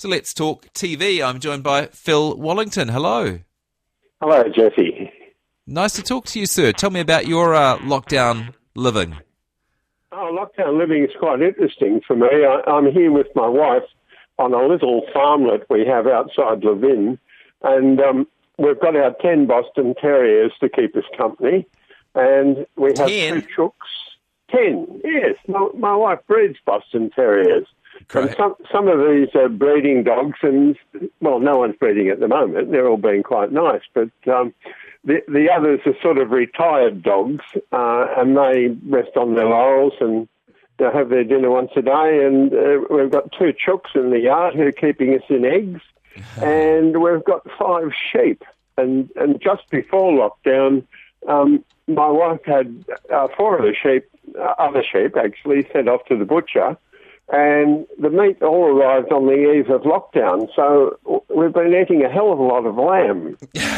So let's talk TV. I'm joined by Phil Wallington. Hello. Hello, Jesse. Nice to talk to you, sir. Tell me about your lockdown living. Oh, lockdown living is quite interesting for me. I'm here with my wife on a little farmlet we have outside Levin, and we've got our 10 Boston Terriers to keep us company, and we have 10? 2 chooks. 10, yes. My wife breeds Boston Terriers. Great. And some of these are breeding dogs, and, well, no one's breeding at the moment. They're all being quite nice, but the others are sort of retired dogs, and they rest on their laurels and they have their dinner once a day. And we've got 2 chooks in the yard who are keeping us in eggs, and we've got 5 sheep. And just before lockdown, my wife had 4 of the sheep, other sheep actually, sent off to the butcher. And the meat all arrived on the eve of lockdown, so we've been eating a hell of a lot of lamb.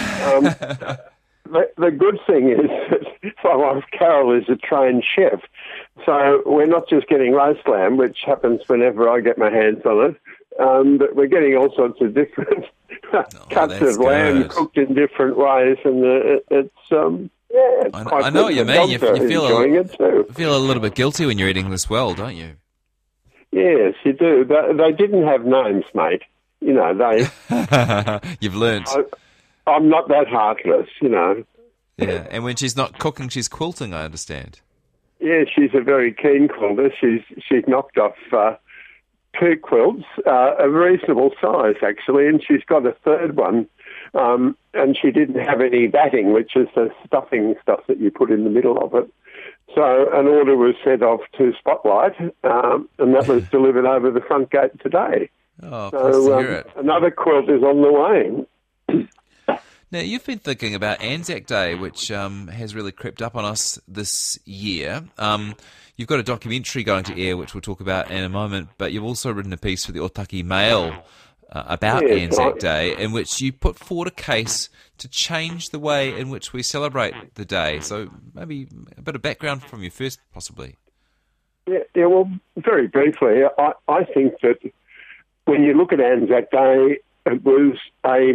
The good thing is that my wife Carol is a trained chef, so we're not just getting roast lamb, which happens whenever I get my hands on it, but we're getting all sorts of different cuts of lamb cooked in different ways, and it's quite I know what you mean. You feel a little bit guilty when you're eating this well, don't you? Yes, you do. They didn't have names, mate. You know, they... You've learnt. I'm not that heartless, you know. Yeah, and when she's not cooking, she's quilting, I understand. Yeah, she's a very keen quilter. She's knocked off 2 quilts, a reasonable size, actually, and she's got a 3rd one, and she didn't have any batting, which is the stuffing stuff that you put in the middle of it. So an order was sent off to Spotlight, and that was delivered over the front gate today. Oh, pleased to hear it. Another quilt is on the way. Now, you've been thinking about Anzac Day, which has really crept up on us this year. You've got a documentary going to air, which we'll talk about in a moment, but you've also written a piece for the Otaki Mail about Anzac Day, in which you put forward a case to change the way in which we celebrate the day. So maybe a bit of background from you first, possibly. Yeah. Well, very briefly, I think that when you look at Anzac Day, it was a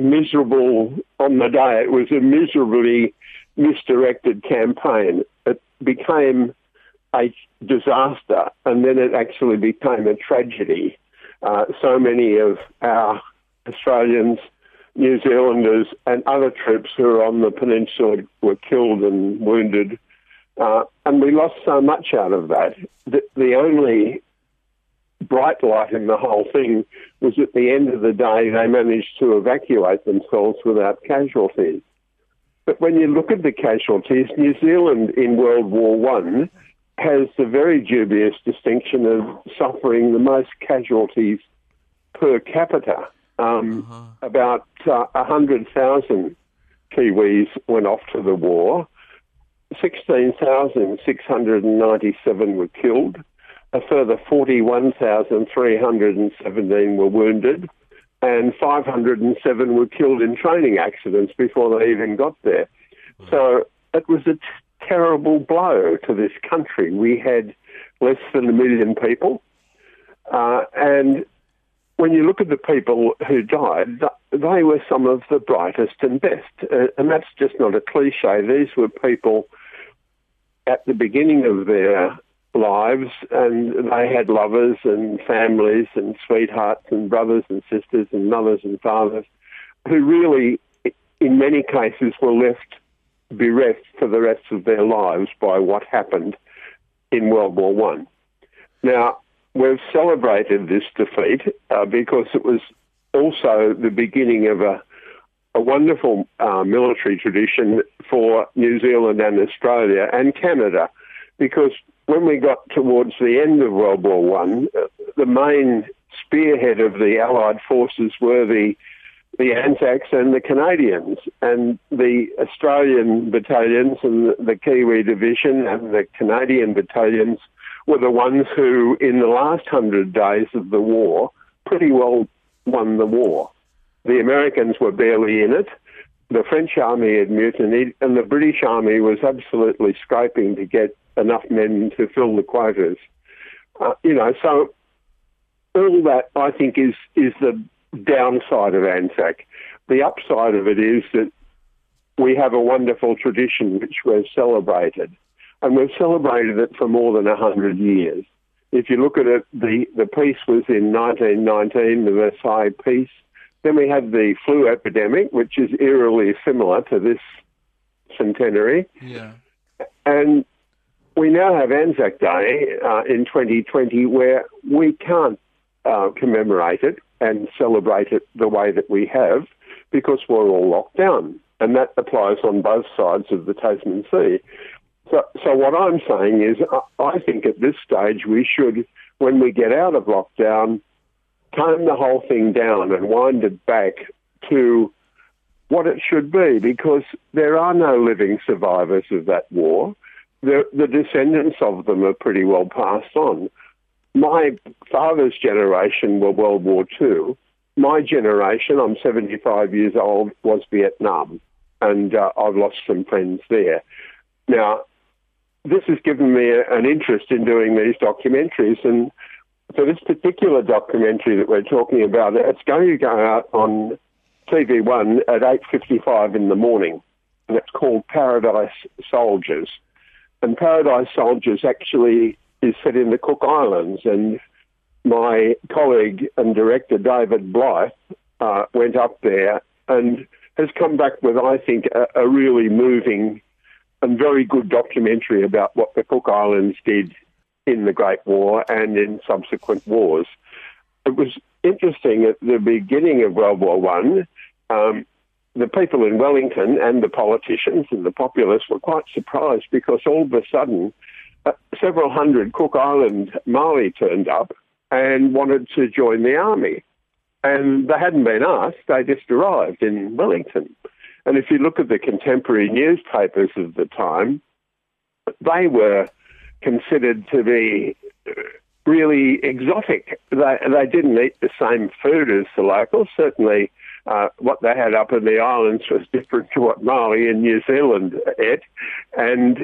miserably misdirected campaign. It became a disaster, and then it actually became a tragedy. So many of our Australians, New Zealanders and other troops who were on the peninsula were killed and wounded, and we lost so much out of that. The only bright light in the whole thing was at the end of the day they managed to evacuate themselves without casualties. But when you look at the casualties, New Zealand in World War I has the very dubious distinction of suffering the most casualties per capita. About 100,000 Kiwis went off to the war. 16,697 were killed. A further 41,317 were wounded. And 507 were killed in training accidents before they even got there. So it was a terrible blow to this country. We had less than 1 million people. And when you look at the people who died, they were some of the brightest and best. And that's just not a cliche. These were people at the beginning of their lives, and they had lovers and families and sweethearts and brothers and sisters and mothers and fathers who really, in many cases, were left bereft for the rest of their lives by what happened in World War I. Now, we've celebrated this defeat because it was also the beginning of a wonderful military tradition for New Zealand and Australia and Canada, because when we got towards the end of World War I, the main spearhead of the Allied forces were the Anzacs and the Canadians, and the Australian battalions and the Kiwi division and the Canadian battalions were the ones who, in the last 100 days of the war, pretty well won the war. The Americans were barely in it. The French army had mutinied, and the British army was absolutely scraping to get enough men to fill the quotas. So all that, I think, is the downside of Anzac. The upside of it is that we have a wonderful tradition which we've celebrated, and we've celebrated it for more than 100 years. If you look at it, the peace was in 1919, the Versailles Peace. Then we had the flu epidemic, which is eerily similar to this centenary. Yeah. And we now have Anzac Day in 2020 where we can't commemorate it and celebrate it the way that we have because we're all locked down. And that applies on both sides of the Tasman Sea. So what I'm saying is I think at this stage we should, when we get out of lockdown, tone the whole thing down and wind it back to what it should be, because there are no living survivors of that war. The descendants of them are pretty well passed on. My father's generation were World War II. My generation, I'm 75 years old, was Vietnam, and I've lost some friends there. Now, this has given me an interest in doing these documentaries, and for this particular documentary that we're talking about, it's going to go out on TV1 at 8:55 in the morning, and it's called Paradise Soldiers. And Paradise Soldiers actually is set in the Cook Islands, and my colleague and director David Blythe went up there and has come back with, I think, a really moving and very good documentary about what the Cook Islands did in the Great War and in subsequent wars. It was interesting at the beginning of World War One. The people in Wellington and the politicians and the populace were quite surprised because all of a sudden several hundred Cook Island Māori turned up and wanted to join the army. And they hadn't been asked, they just arrived in Wellington. And if you look at the contemporary newspapers of the time, they were considered to be really exotic. They didn't eat the same food as the locals. Certainly what they had up in the islands was different to what Māori in New Zealand ate. And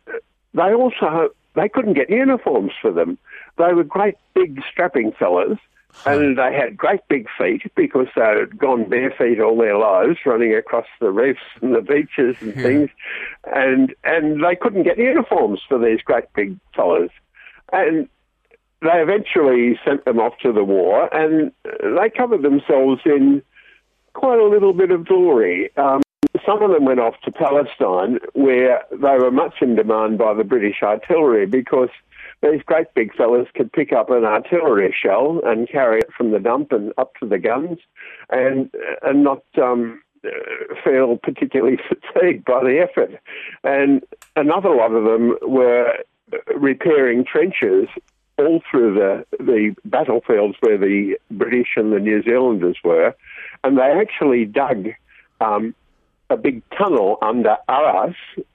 they couldn't get uniforms for them. They were great big strapping fellas, and they had great big feet because they had gone bare feet all their lives, running across the reefs and the beaches and things, and they couldn't get uniforms for these great big fellas. And they eventually sent them off to the war, and they covered themselves in quite a little bit of glory. Some of them went off to Palestine, where they were much in demand by the British artillery because these great big fellas could pick up an artillery shell and carry it from the dump and up to the guns and not feel particularly fatigued by the effort. And another lot of them were repairing trenches all through the battlefields where the British and the New Zealanders were, and they actually dug a big tunnel under Arras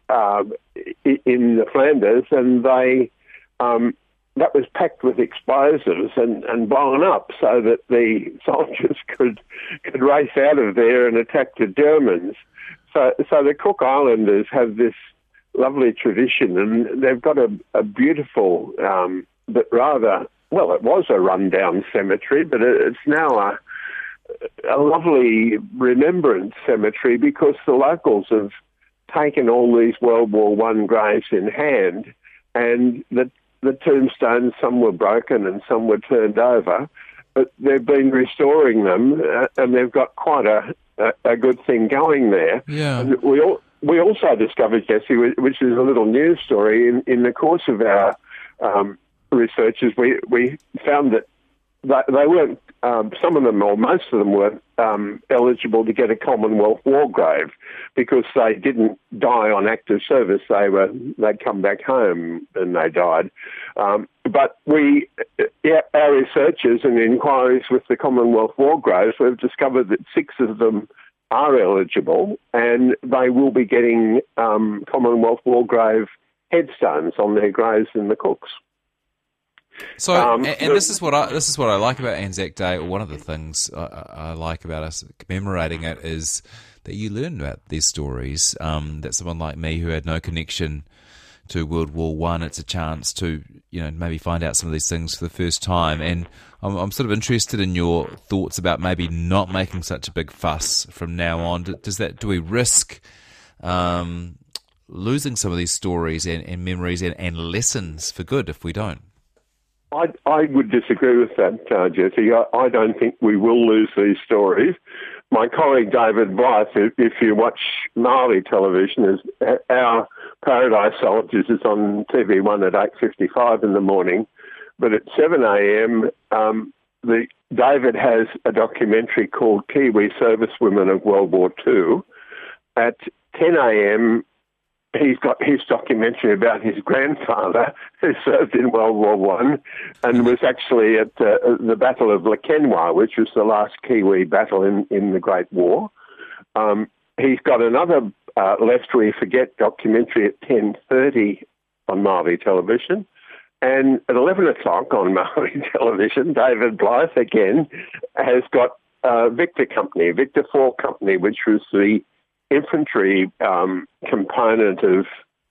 in the Flanders, and that was packed with explosives and blown up so that the soldiers could race out of there and attack the Germans. So the Cook Islanders have this lovely tradition, and they've got a beautiful, but rather, well, it was a rundown cemetery, but it's now a lovely remembrance cemetery because the locals have taken all these World War I graves in hand, and the tombstones, some were broken and some were turned over, but they've been restoring them, and they've got quite a good thing going there. Yeah. And we also discovered, Jesse, which is a little news story, in the course of our researches, we found that they weren't, some of them or most of them weren't eligible to get a Commonwealth War grave because they didn't die on active service. They'd come back home and they died. But our researchers and inquiries with the Commonwealth War graves, we've discovered that 6 of them are eligible, and they will be getting Commonwealth War grave headstones on their graves in the Cooks. So, and this is what I like about Anzac Day, or one of the things I like about us commemorating it, is that you learn about these stories that someone like me who had no connection to World War One. It's a chance to, maybe find out some of these things for the first time. And I'm sort of interested in your thoughts about maybe not making such a big fuss from now on. Do we risk losing some of these stories and memories and lessons for good if we don't? I would disagree with that, Jesse. I don't think we will lose these stories. My colleague David Blythe, if you watch Māori television, our Paradise Soldiers is on TV1 at 8:55 in the morning, but at 7 a.m. David has a documentary called Kiwi Servicewomen of World War II. At 10 a.m. he's got his documentary about his grandfather who served in World War One and was actually at the Battle of Lekenwa, which was the last Kiwi battle in the Great War. He's got another Lest We Forget documentary at 10:30 on Māori television. And at 11 o'clock on Māori television, David Blythe again has got Victor 4 Company, which was the infantry component of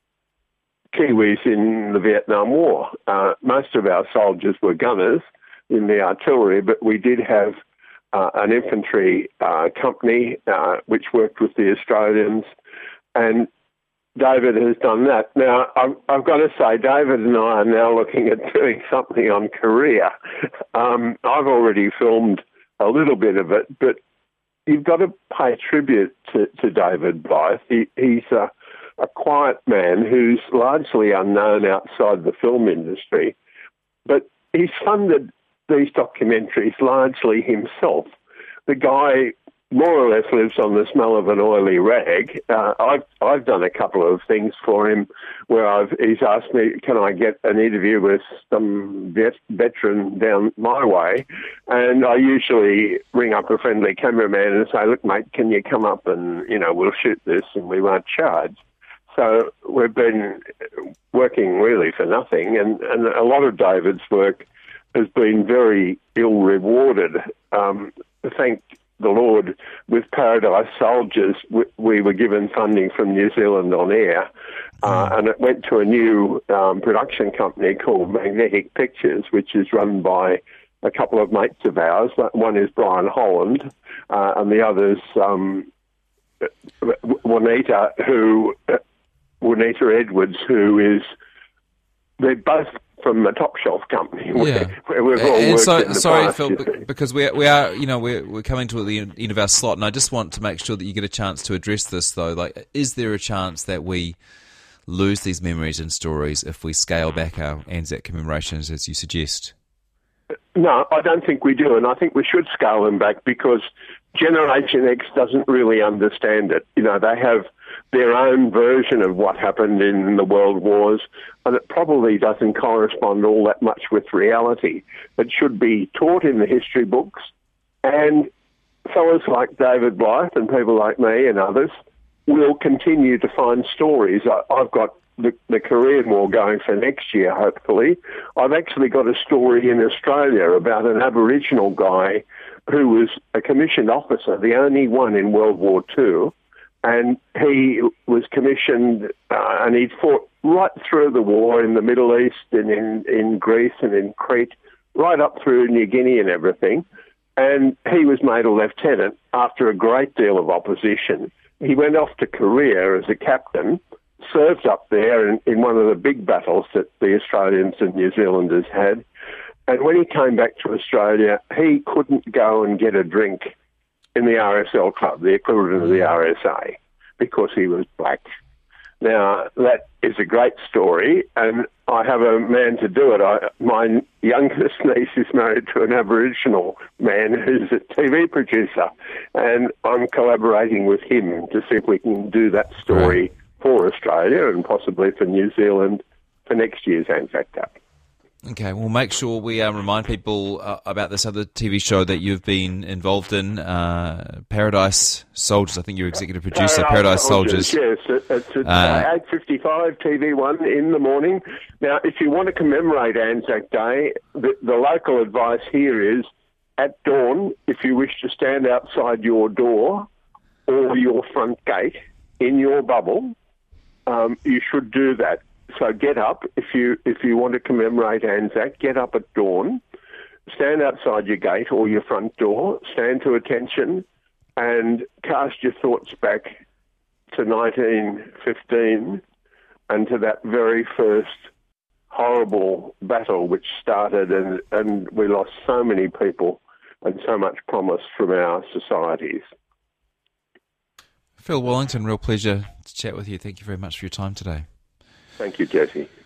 Kiwis in the Vietnam War. Most of our soldiers were gunners in the artillery, but we did have an infantry company which worked with the Australians, and David has done that. Now, I've got to say, David and I are now looking at doing something on Korea. I've already filmed a little bit of it, but you've got to pay tribute to David Blythe. He's a quiet man who's largely unknown outside the film industry, but he's funded these documentaries largely himself. The guy more or less lives on the smell of an oily rag. I've done a couple of things for him where he's asked me, can I get an interview with some veteran down my way? And I usually ring up a friendly cameraman and say, look, mate, can you come up and, we'll shoot this and we won't charge. So we've been working really for nothing. And a lot of David's work has been very ill-rewarded. Thank the Lord, with Paradise Soldiers, we were given funding from New Zealand On Air, and it went to a new production company called Magnetic Pictures, which is run by a couple of mates of ours. One is Brian Holland, and the other's Juanita Edwards, they're both from a top shelf company. Yeah. Where we've all worked in the sorry, past, Phil, because we are we're coming to the end of our slot, and I just want to make sure that you get a chance to address this though. Like, is there a chance that we lose these memories and stories if we scale back our Anzac commemorations, as you suggest? No, I don't think we do, and I think we should scale them back because Generation X doesn't really understand it. They have their own version of what happened in the world wars, and it probably doesn't correspond all that much with reality. It should be taught in the history books, and fellows like David Blythe and people like me and others will continue to find stories. I've got the Korean War going for next year, hopefully. I've actually got a story in Australia about an Aboriginal guy who was a commissioned officer, the only one in World War II, and he was commissioned and he'd fought right through the war in the Middle East and in Greece and in Crete, right up through New Guinea and everything. And he was made a lieutenant after a great deal of opposition. He went off to Korea as a captain, served up there in one of the big battles that the Australians and New Zealanders had. And when he came back to Australia, he couldn't go and get a drink in the RSL club, the equivalent of the RSA, because he was black. Now, that is a great story, and I have a man to do it. My youngest niece is married to an Aboriginal man who's a TV producer, and I'm collaborating with him to see if we can do that story for Australia and possibly for New Zealand for next year's Anzac Day. Okay, we'll make sure we remind people about this other TV show that you've been involved in, Paradise Soldiers. I think you're executive producer, Paradise Soldiers. Yes, it's at 8:55 TV1 in the morning. Now, if you want to commemorate Anzac Day, the local advice here is, at dawn, if you wish to stand outside your door or your front gate in your bubble, you should do that. So get up if you want to commemorate Anzac. Get up at dawn, stand outside your gate or your front door, stand to attention, and cast your thoughts back to 1915 and to that very first horrible battle which started, and we lost so many people and so much promise from our societies. Phil Wallington, real pleasure to chat with you. Thank you very much for your time today. Thank you, Jesse.